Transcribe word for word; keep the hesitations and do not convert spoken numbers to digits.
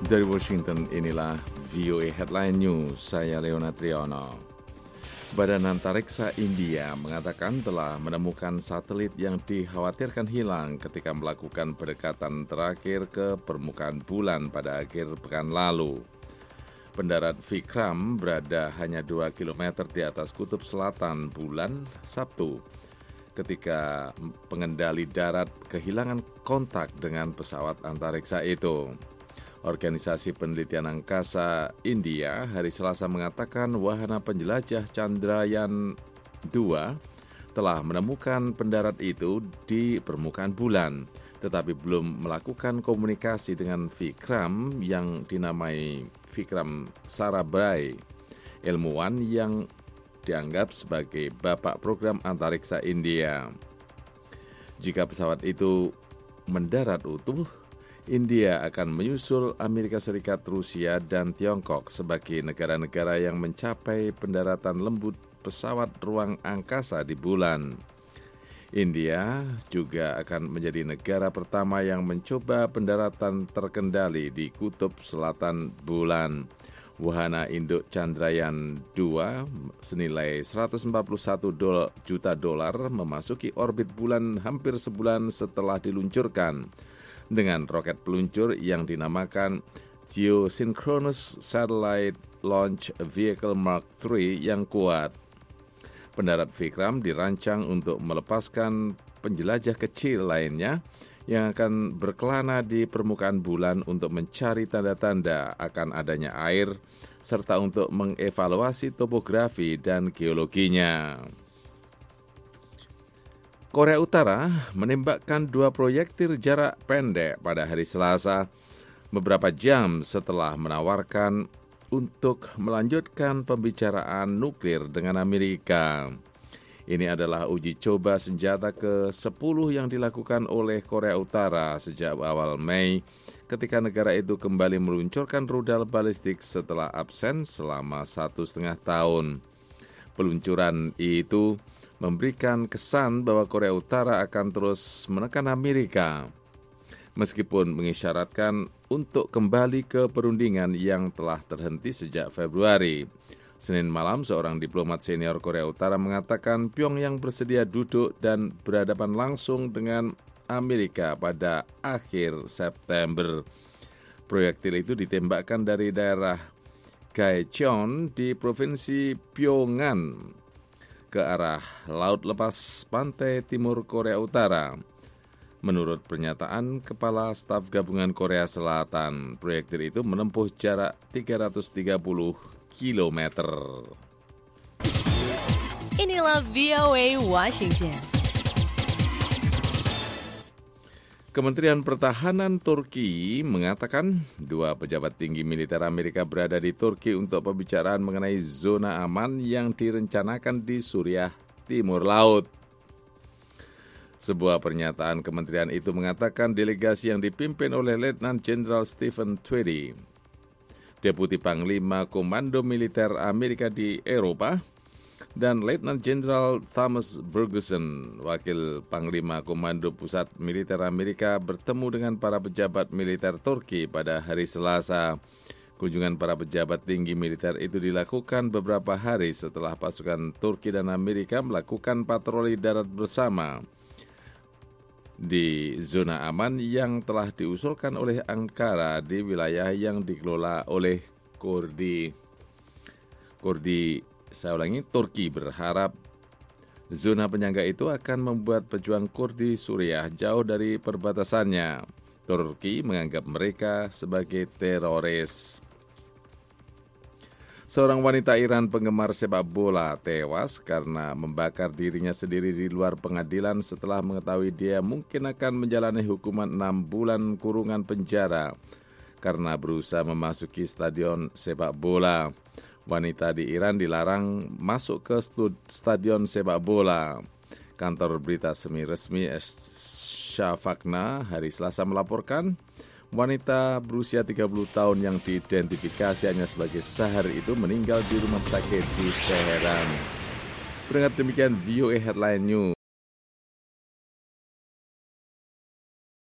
Dari Washington, inilah V O A Headline News, saya Leona Triono. Badan Antariksa India mengatakan telah menemukan satelit yang dikhawatirkan hilang ketika melakukan pendekatan terakhir ke permukaan bulan pada akhir pekan lalu. Pendarat Vikram berada hanya dua kilometer di atas kutub selatan bulan Sabtu ketika pengendali darat kehilangan kontak dengan pesawat antariksa itu. Organisasi Penelitian Angkasa India hari Selasa mengatakan wahana penjelajah Chandrayaan dua telah menemukan pendarat itu di permukaan bulan, tetapi belum melakukan komunikasi dengan Vikram yang dinamai Vikram Sarabhai, ilmuwan yang dianggap sebagai bapak program antariksa India. Jika pesawat itu mendarat utuh, India akan menyusul Amerika Serikat, Rusia, dan Tiongkok sebagai negara-negara yang mencapai pendaratan lembut pesawat ruang angkasa di bulan. India juga akan menjadi negara pertama yang mencoba pendaratan terkendali di kutub selatan bulan. Wahana induk Chandrayaan dua senilai seratus empat puluh satu juta dolar memasuki orbit bulan hampir sebulan setelah diluncurkan dengan roket peluncur yang dinamakan Geosynchronous Satellite Launch Vehicle Mark tiga yang kuat. Pendarat Vikram dirancang untuk melepaskan penjelajah kecil lainnya yang akan berkelana di permukaan bulan untuk mencari tanda-tanda akan adanya air serta untuk mengevaluasi topografi dan geologinya. Korea Utara menembakkan dua proyektil jarak pendek pada hari Selasa, beberapa jam setelah menawarkan untuk melanjutkan pembicaraan nuklir dengan Amerika. Ini adalah uji coba senjata ke sepuluh yang dilakukan oleh Korea Utara sejak awal Mei, ketika negara itu kembali meluncurkan rudal balistik setelah absen selama satu setengah tahun. Peluncuran itu memberikan kesan bahwa Korea Utara akan terus menekan Amerika, meskipun mengisyaratkan untuk kembali ke perundingan yang telah terhenti sejak Februari. Senin malam, seorang diplomat senior Korea Utara mengatakan Pyongyang bersedia duduk dan berhadapan langsung dengan Amerika pada akhir September. Proyektil itu ditembakkan dari daerah Gaecheon di Provinsi Pyongan ke arah laut lepas pantai timur Korea Utara. Menurut pernyataan Kepala Staf Gabungan Korea Selatan, proyektil itu menempuh jarak tiga ratus tiga puluh kilometer. Inilah V O A Washington. Kementerian Pertahanan Turki mengatakan dua pejabat tinggi militer Amerika berada di Turki untuk pembicaraan mengenai zona aman yang direncanakan di Suriah Timur Laut. Sebuah pernyataan kementerian itu mengatakan delegasi yang dipimpin oleh Letnan Jenderal Stephen Twitty, Deputi Panglima Komando Militer Amerika di Eropa, dan Letnan Jenderal Thomas Bergersen, Wakil Panglima Komando Pusat Militer Amerika, bertemu dengan para pejabat militer Turki pada hari Selasa. Kunjungan para pejabat tinggi militer itu dilakukan beberapa hari setelah pasukan Turki dan Amerika melakukan patroli darat bersama di zona aman yang telah diusulkan oleh Ankara di wilayah yang dikelola oleh Kurdi. Kurdi, saya ulangi, Turki berharap zona penyangga itu akan membuat pejuang Kurdi Suriah jauh dari perbatasannya. Turki menganggap mereka sebagai teroris. Seorang wanita Iran penggemar sepak bola tewas karena membakar dirinya sendiri di luar pengadilan setelah mengetahui dia mungkin akan menjalani hukuman enam bulan kurungan penjara karena berusaha memasuki stadion sepak bola. Wanita di Iran dilarang masuk ke stadion sepak bola. Kantor berita semi-resmi Shafaqna hari Selasa melaporkan wanita berusia tiga puluh tahun yang diidentifikasi hanya sebagai Sahar itu meninggal di rumah sakit di Teheran. Pendengar, demikian V O A Headline News.